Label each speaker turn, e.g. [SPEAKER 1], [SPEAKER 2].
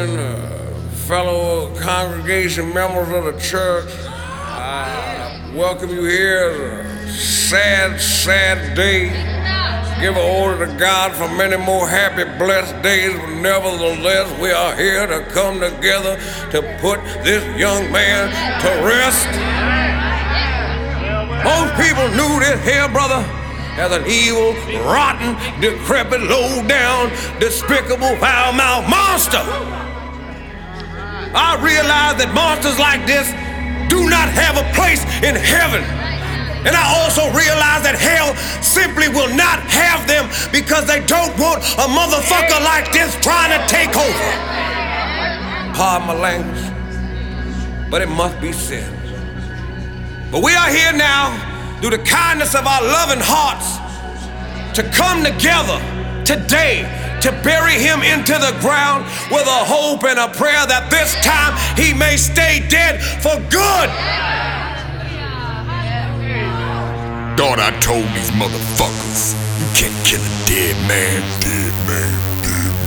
[SPEAKER 1] morning, fellow congregation members of the church. I welcome you here. It's a sad day. Give an order to God for many more happy, blessed days, but nevertheless, we are here to come together to put this young man to rest. Most people knew this here brother as an evil, rotten, decrepit, low-down, despicable, foul-mouthed monster. I realize that monsters like this do not have a place in heaven. And I also realize that hell simply will not have them because they don't want a motherfucker like this trying to take over. Pardon my language, but it must be said. But we are here now, through the kindness of our loving hearts, to come together today to bury him into the ground with a hope and a prayer that this time he may stay dead for good.
[SPEAKER 2] Thought I told these motherfuckers, you can't kill a dead man, dead man, dead man.